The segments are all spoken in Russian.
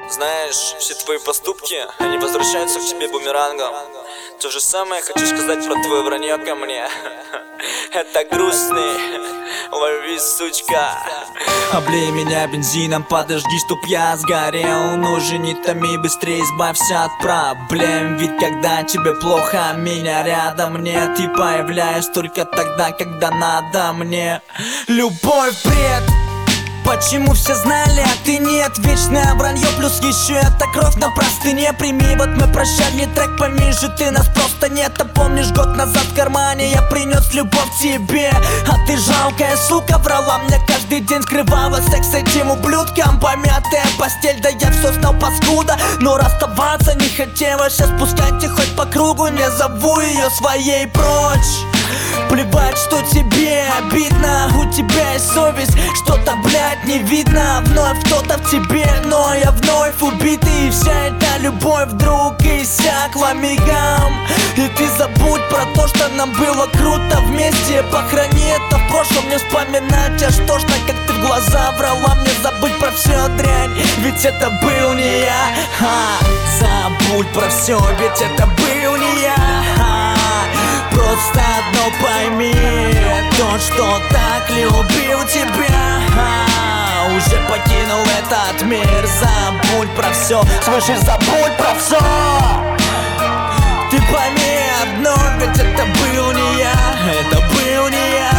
Знаешь, все твои поступки, они возвращаются к тебе бумерангом. То же самое хочу сказать про твое вранье ко мне. Это грустный, лови, сучка. Облей меня бензином, подожди, чтоб я сгорел. Ну же не томи, быстрее избавься от проблем. Ведь когда тебе плохо, меня рядом нет. И появляюсь только тогда, когда надо мне. Любовь, бред. Почему все знали, а ты нет? Вечное вранье, плюс еще это кровь на простыне. Прими, вот мы прощали трек, пойми же, ты нас просто нет. А помнишь, год назад в кармане я принес любовь тебе, а ты жалкая сука, врала мне каждый день, скрывала секс с этим ублюдком. Помятая постель, да я все знал, паскуда, но расставаться не хотела. Сейчас пускайте хоть по кругу, не зову ее своей прочь. Плевать, что тебе обидно, у тебя есть совесть, что-то, блядь, не видно. Вновь кто-то в тебе, но я вновь убитый. И вся эта любовь вдруг иссякла мигом. И ты забудь про то, что нам было круто вместе. Похорони это в прошлом, не вспоминать аж тошно, как ты в глаза врала мне. Забыть про всю дрянь, ведь это был не я. Забудь про все, ведь это был не я. Просто одно пойми, тот, что так любил тебя, уже покинул этот мир. Забудь про все, слышишь, забудь про все. Ты пойми одно, ведь это был не я, это был не я.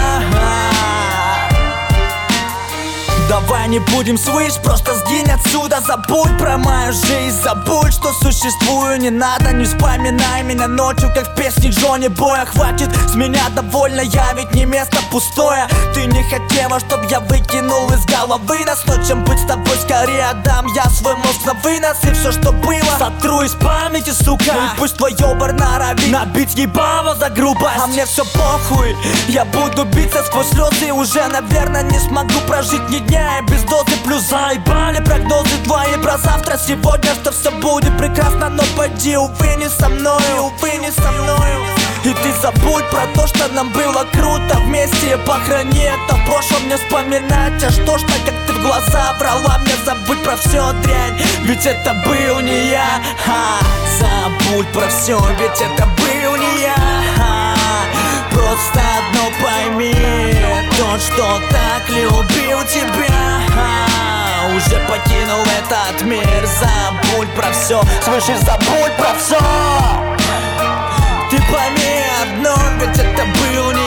Давай не будем слышь, просто сгинь отсюда. Забудь про мою жизнь, забудь, что существую. Не надо, не вспоминай меня ночью, как в песне Джонни Боя. Хватит, с меня довольно, я ведь не место пустое. Ты не хотела, чтоб я выкинул из головы нас. Но чем быть с тобой, скорее отдам я свой мозг на вынос. И все, что было, сотру из памяти, сука. Ну и пусть твой ёбар норовит набить ебало за грубость, а мне все похуй, я буду биться сквозь слезы. Уже, наверное, не смогу прожить ни дня без дозы плюс. Заебали прогнозы твои про завтра, сегодня, что все будет прекрасно. Но пойди, увы, не со мною, увы, не со мною. И ты забудь про то, что нам было круто вместе. Похорони это в прошлом, не вспоминать аж тошно, как ты в глаза врала мне. Забудь про всю дрянь, ведь это был не я. Забудь про все, ведь это был не я. Просто одно пойми, тот, что так любил тебя, уже покинул этот мир. Забудь про все, слышишь, забудь про все. Ты пойми одно, ведь это был не